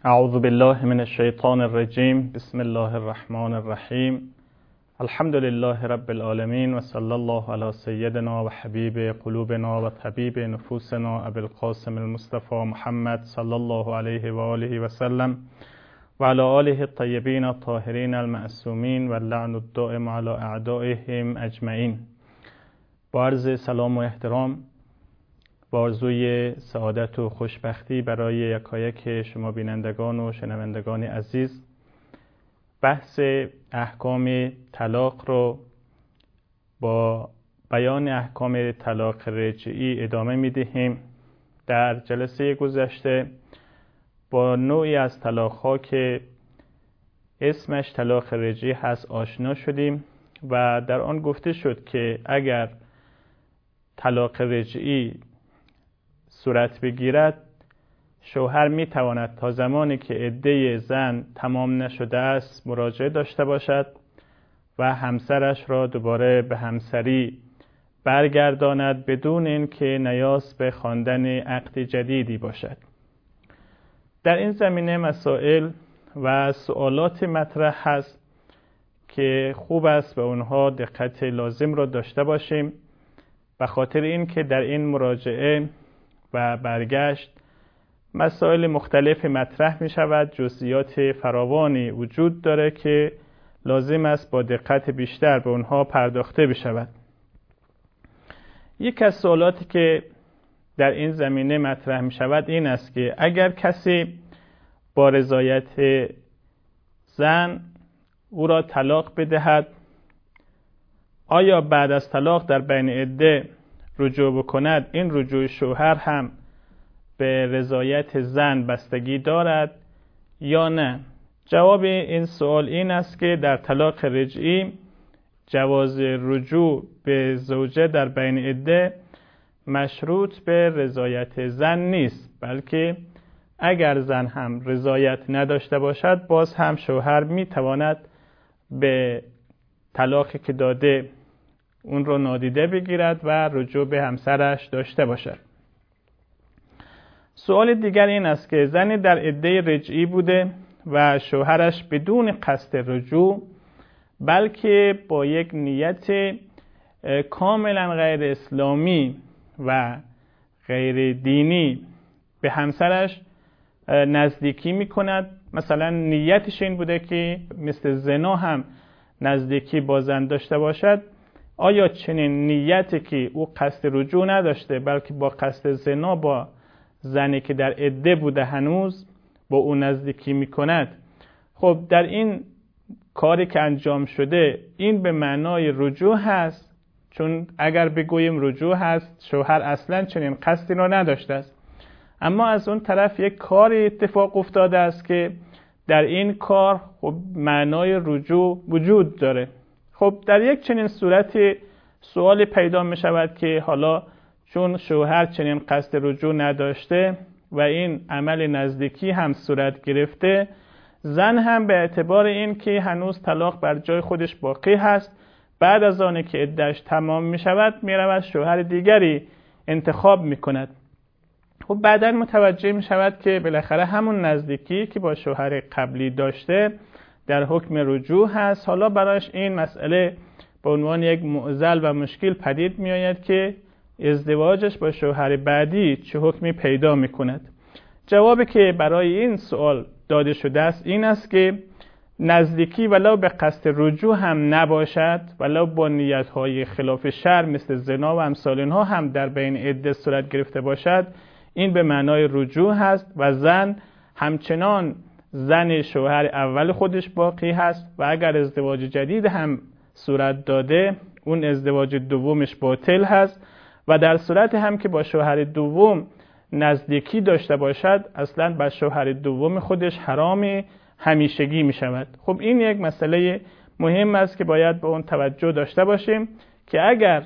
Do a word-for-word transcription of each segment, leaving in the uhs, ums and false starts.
اعوذ بالله من الشیطان الرجیم. بسم الله الرحمن الرحیم. الحمد لله رب العالمین و صلی الله علی سیدنا و حبیب قلوبنا و طبیب نفوسنا ابی القاسم المصطفى محمد صلی الله علیه و آله و سلم و علی آله الطیبین الطاهرین المعصومین و لعن الدائم علی اعدائهم اجمعین. با عرض سلام و احترام، با آرزوی سعادت و خوشبختی برای یکایک شما بینندگان و شنوندگان عزیز، بحث احکام طلاق رو با بیان احکام طلاق رجعی ادامه میدهیم. در جلسه گذشته با نوعی از طلاق‌ها که اسمش طلاق رجعی هست آشنا شدیم و در آن گفته شد که اگر طلاق رجعی صورت بگیرد، شوهر می تواند تا زمانی که عده زن تمام نشده است مراجعه داشته باشد و همسرش را دوباره به همسری برگرداند بدون اینکه نیاز به خواندن عقد جدیدی باشد. در این زمینه مسائل و سوالات مطرح هست که خوب است به اونها دقت لازم را داشته باشیم، به خاطر اینکه در این مراجعه و برگشت مسائل مختلف مطرح می شود، جزئیات فراوانی وجود داره که لازم است با دقت بیشتر به اونها پرداخته بشود. یک از سوالاتی که در این زمینه مطرح می شود این است که اگر کسی با رضایت زن او را طلاق بدهد، آیا بعد از طلاق در بین عده رجوع بکند، این رجوع شوهر هم به رضایت زن بستگی دارد یا نه؟ جواب این سوال این است که در طلاق رجعی جواز رجوع به زوجه در بین عده مشروط به رضایت زن نیست، بلکه اگر زن هم رضایت نداشته باشد باز هم شوهر می تواند به طلاقی که داده اون رو نادیده بگیرد و رجوع به همسرش داشته باشد. سوال دیگر این است که زنی در عده رجعی بوده و شوهرش بدون قصد رجوع بلکه با یک نیت کاملا غیر اسلامی و غیر دینی به همسرش نزدیکی می کند، مثلا نیتش این بوده که مثل زنا هم نزدیکی با زن داشته باشد، آیا چنین نیتی که او قصد رجوع نداشته بلکه با قصد زنا با زنی که در عده بوده هنوز با او نزدیکی می کند؟ خب در این کاری که انجام شده این به معنای رجوع هست، چون اگر بگوییم رجوع هست شوهر اصلا چنین قصدی را نداشته است، اما از اون طرف یک کاری اتفاق افتاده است که در این کار خب معنای رجوع وجود داره. خب در یک چنین صورتی سوال پیدا می شود که حالا چون شوهر چنین قصد رجوع نداشته و این عمل نزدیکی هم صورت گرفته، زن هم به اعتبار این که هنوز طلاق بر جای خودش باقی هست، بعد از آنه که عده‌اش تمام می شود می رود شوهر دیگری انتخاب می کند. خب بعداً متوجه می شود که بالاخره همون نزدیکی که با شوهر قبلی داشته در حکم رجوع هست. حالا برایش این مسئله به عنوان یک معضل و مشکل پدید می آید که ازدواجش با شوهر بعدی چه حکمی پیدا می کند. جوابی که برای این سوال داده شده است این است که نزدیکی ولو به قصد رجوع هم نباشد، ولو با نیت‌های خلاف شرع مثل زنا و امثال اینها هم در بین عده صورت گرفته باشد، این به معنای رجوع هست و زن همچنان زن شوهر اول خودش باقی هست و اگر ازدواج جدید هم صورت داده اون ازدواج دومش باطل هست و در صورت هم که با شوهر دوم نزدیکی داشته باشد اصلا با شوهر دوم خودش حرام همیشگی می شود. خب این یک مسئله مهم است که باید به اون توجه داشته باشیم که اگر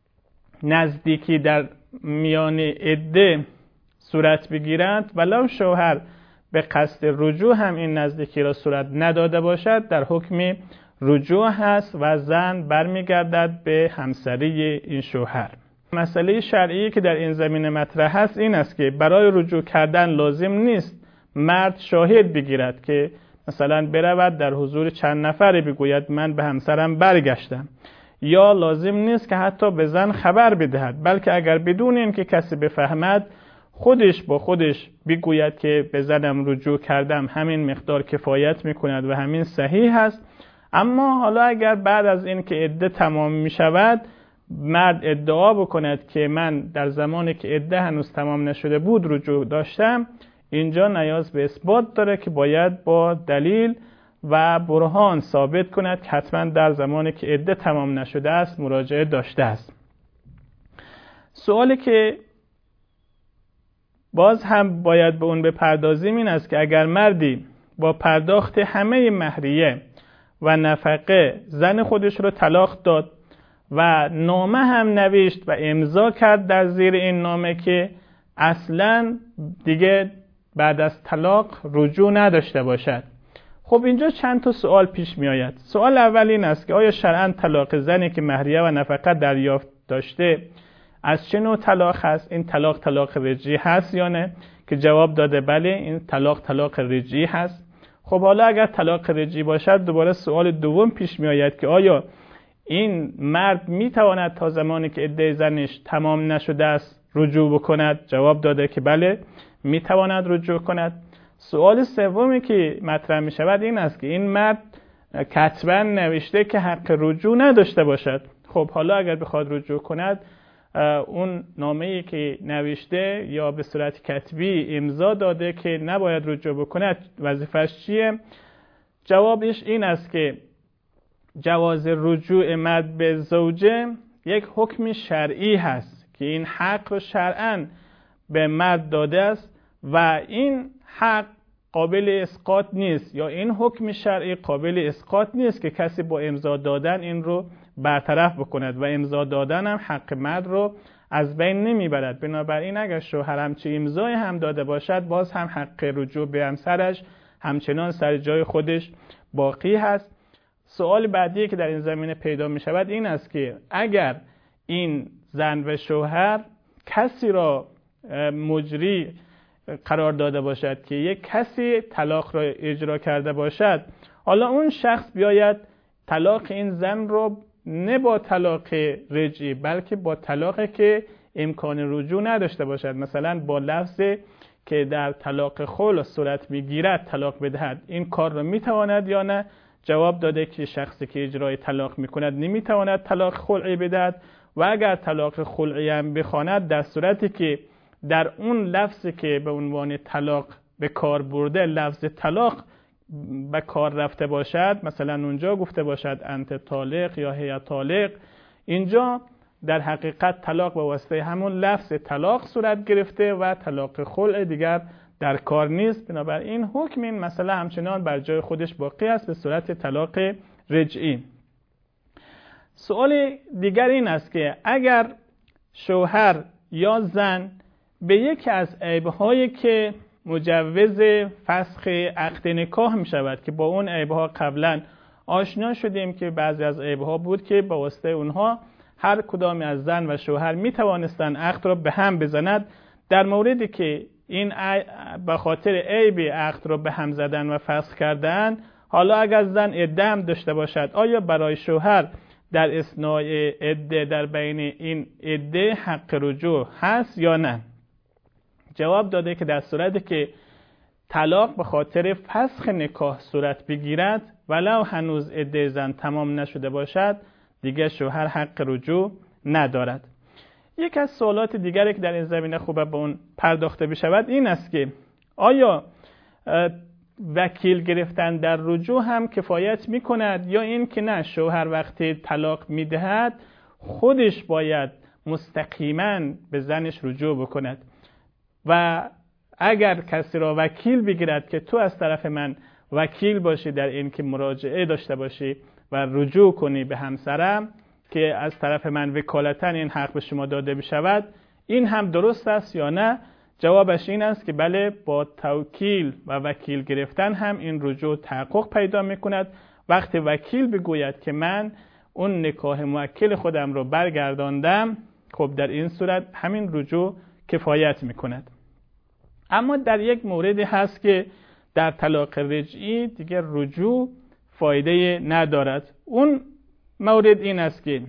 نزدیکی در میان عده صورت بگیرد ولو شوهر به قصد رجوع هم این نزدیکی را صورت نداده باشد در حکم رجوع هست و زن برمیگردد به همسری این شوهر. مسئله شرعی که در این زمینه مطرح هست این است که برای رجوع کردن لازم نیست مرد شاهد بگیرد که مثلا برود در حضور چند نفری بگوید من به همسرم برگشتم، یا لازم نیست که حتی به زن خبر بدهد، بلکه اگر بدون این که کسی بفهمد خودش با خودش بگوید که به زنم رجوع کردم، همین مقدار کفایت میکند و همین صحیح است. اما حالا اگر بعد از این که عده تمام می شود مرد ادعا بکند که من در زمانی که عده هنوز تمام نشده بود رجوع داشتم، اینجا نیاز به اثبات داره که باید با دلیل و برهان ثابت کند که حتما در زمانی که عده تمام نشده است مراجعه داشته است. سوالی که باز هم باید به اون بپردازیم این است که اگر مردی با پرداخت همه مهریه و نفقه زن خودش رو طلاق داد و نامه هم نوشت و امضا کرد در زیر این نامه که اصلاً دیگه بعد از طلاق رجوع نداشته باشد، خب اینجا چند تا سوال پیش می آید. سوال اول این است که آیا شرعاً طلاق زنی که مهریه و نفقه دریافت داشته از چه نوع طلاق هست؟ این طلاق طلاق رجعی هست یا نه؟ که جواب داده بله، این طلاق طلاق رجعی هست. خب حالا اگر طلاق رجعی باشد دوباره سوال دوم پیش می آید که آیا این مرد می تواند تا زمانی که عده زنش تمام نشده است رجوع بکند؟ جواب داده که بله می تواند رجوع کند. سوال سومی که مطرح می شود این است که این مرد کتباً نوشته که حق رجوع نداشته باشد. خب حالا اگر بخواد رجوع کند اون نامه‌ای که نوشته یا به صورت کتبی امضا داده که نباید رجوع بکند وظیفش چیه؟ جوابش این است که جواز رجوع مرد به زوجه یک حکم شرعی هست که این حق رو شرعاً به مرد داده است و این حق قابل اسقاط نیست، یا این حکم شرعی قابل اسقاط نیست که کسی با امضا دادن این رو برطرف بکند و امضا دادن هم حق مرد رو از بین نمیبرد. بنابراین اگر شوهر همچی امضای هم داده باشد باز هم حق رجوع به همسرش همچنان سر جای خودش باقی هست. سوال بعدی که در این زمینه پیدا می شود این است که اگر این زن و شوهر کسی را مجری قرار داده باشد که یک کسی طلاق را اجرا کرده باشد، حالا اون شخص بیاید طلاق این زن رو نه با طلاق رجعی بلکه با طلاقی که امکان رجوع نداشته باشد، مثلا با لفظی که در طلاق خلع صورت میگیرد طلاق بدهد، این کار را میتواند یا نه؟ جواب داده که شخصی که اجرای طلاق میکند نمیتواند طلاق خلعی بدهد و اگر طلاق خلعی هم بخواند در صورتی که در اون لفظی که به عنوان طلاق به کار برده لفظ طلاق به کار رفته باشد، مثلا اونجا گفته باشد انت طالق یا هی طالق، اینجا در حقیقت طلاق به واسطه همون لفظ طلاق صورت گرفته و طلاق خلع دیگر در کار نیست. بنابراین حکم این مسئله همچنان بر جای خودش باقی است به صورت طلاق رجعی. سوال دیگر این است که اگر شوهر یا زن به یکی از عیب‌هایی که مجوز فسخ عقد نکاح می شود که با اون عیب‌ها قبلا آشنا شدیم که بعضی از عیب‌ها بود که با واسطه اونها هر کدام از زن و شوهر می توانستند عقد را به هم بزنند، در موردی که این به خاطر عیب عقد را به هم زدن و فسخ کردن، حالا اگر زن عده هم داشته باشد آیا برای شوهر در اثناء عده در بین این عده حق رجوع هست یا نه؟ جواب داده که در صورتی که طلاق به خاطر فسخ نکاح صورت بگیرد ولو هنوز عده زن تمام نشده باشد دیگه شوهر حق رجوع ندارد. یک از سوالات دیگری که در این زمینه خوبه به اون پرداخته بشود این است که آیا وکیل گرفتن در رجوع هم کفایت می کند یا این که نه، شوهر وقتی طلاق می دهد خودش باید مستقیما به زنش رجوع بکند و اگر کسی را وکیل بگیرد که تو از طرف من وکیل باشی در این که مراجعه داشته باشی و رجوع کنی به همسرم که از طرف من وکالتا این حق به شما داده بشود، این هم درست است یا نه؟ جوابش این است که بله، با توکیل و وکیل گرفتن هم این رجوع تحقق پیدا می کند. وقتی وکیل بگوید که من اون نکاح موکل خودم رو برگرداندم، خب در این صورت همین رجوع کفایت می کند. اما در یک موردی هست که در طلاق رجعی دیگه رجوع فایده ندارد. اون مورد این است که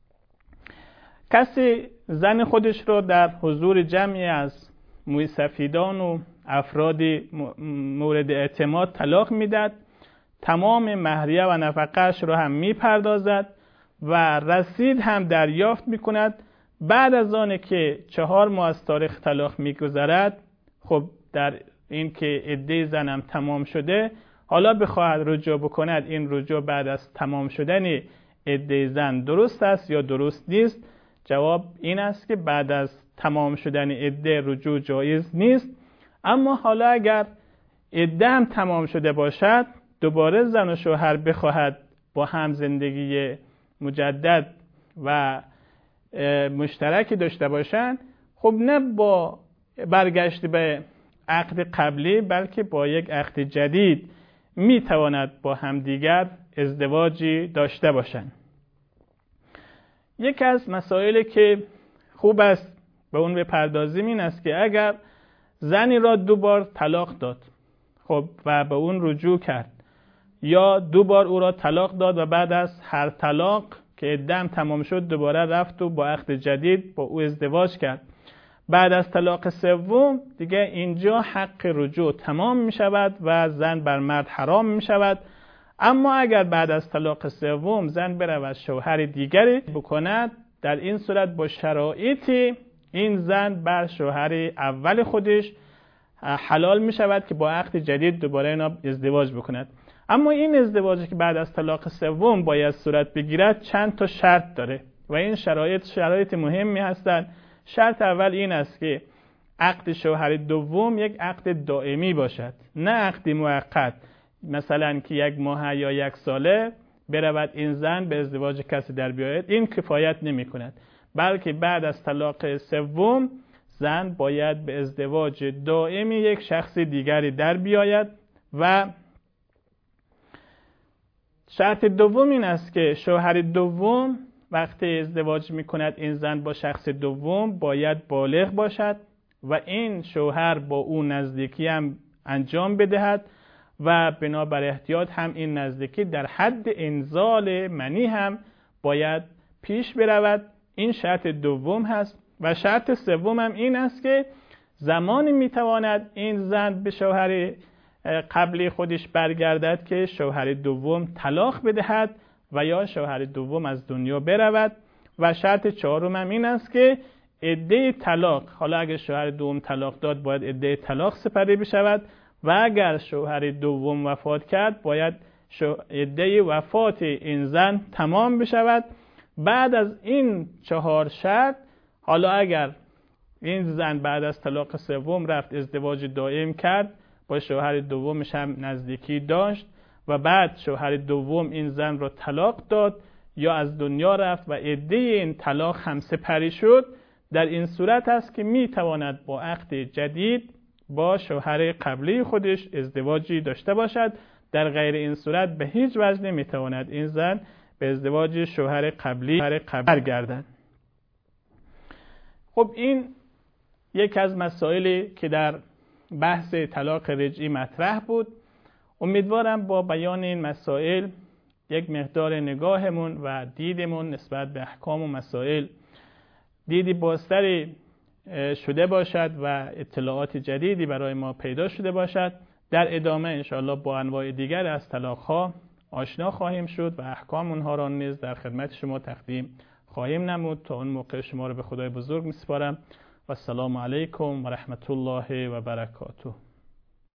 کسی زن خودش رو در حضور جمعی از موسفیدان و افراد مورد اعتماد طلاق میداد، تمام مهریه و نفقه‌اش رو هم میپردازد و رسید هم دریافت میکند. بعد از آن که چهار ماه از تاریخ طلاق میگذرد، خب در این که عده زنم تمام شده، حالا بخواهد رجوع بکند، این رجوع بعد از تمام شدن عده زن درست است یا درست نیست؟ جواب این است که بعد از تمام شدن عده رجوع جایز نیست. اما حالا اگر عده هم تمام شده باشد، دوباره زن و شوهر بخواهد با هم زندگی مجدد و مشترکی داشته باشند، خب نه با برگشت به عقد قبلی، بلکه با یک عقد جدید می تواند با همدیگر ازدواجی داشته باشند. یک از مسائلی که خوب است به اون بپردازیم این است که اگر زنی را دو بار طلاق داد، خب و به اون رجوع کرد، یا دو بار او را طلاق داد و بعد از هر طلاق که عده‌ام تمام شد دوباره رفت و با عقد جدید با او ازدواج کرد، بعد از طلاق سوم دیگه اینجا حق رجوع تمام می شود و زن بر مرد حرام می شود. اما اگر بعد از طلاق سوم زن برود شوهر دیگری بکند، در این صورت با شرایطی این زن بر شوهر اول خودش حلال می شود که با عقد جدید دوباره اینا ازدواج بکند. اما این ازدواجی که بعد از طلاق سوم باید صورت بگیرد چند تا شرط داره و این شرایط شرایط مهمی هستند. شرط اول این است که عقد شوهر دوم یک عقد دائمی باشد، نه عقد موقت، مثلا که یک ماه یا یک ساله برود این زن به ازدواج کسی در بیاید، این کفایت نمی کند، بلکه بعد از طلاق سوم زن باید به ازدواج دائمی یک شخص دیگری در بیاید. و شرط دوم این است که شوهر دوم وقتی ازدواج می کند این زن با شخص دوم باید بالغ باشد و این شوهر با او نزدیکی هم انجام بدهد و بنابر احتیاط هم این نزدیکی در حد انزال منی هم باید پیش برود. این شرط دوم هست. و شرط سوم هم این است که زمانی میتواند این زن به شوهر قبلی خودش برگردد که شوهر دوم طلاق بدهد و یا شوهر دوم از دنیا برود. و شرط چهارم هم این است که عده طلاق، حالا اگر شوهر دوم طلاق داد باید عده طلاق سپری بشود و اگر شوهر دوم وفات کرد باید عده وفات این زن تمام بشود. بعد از این چهار شرط، حالا اگر این زن بعد از طلاق سوم رفت ازدواج دائم کرد، با شوهر دومش هم نزدیکی داشت و بعد شوهر دوم این زن را طلاق داد یا از دنیا رفت و عده این طلاق هم سپری شد، در این صورت است که می تواند با عقد جدید با شوهر قبلی خودش ازدواجی داشته باشد. در غیر این صورت به هیچ وجه نمی تواند این زن به ازدواج شوهر قبلی برگردد. خب این یک از مسائلی که در بحث طلاق رجعی مطرح بود. امیدوارم با بیان این مسائل یک مقدار نگاهمون و دیدمون نسبت به احکام و مسائل دیدی بازتری شده باشد و اطلاعات جدیدی برای ما پیدا شده باشد. در ادامه انشاءالله با انواع دیگر از طلاق‌ها آشنا خواهیم شد و احکام اونها را نیز در خدمت شما تقدیم خواهیم نمود. تا اون موقع شما را به خدای بزرگ می‌سپارم و السلام علیکم و رحمت الله و برکاته.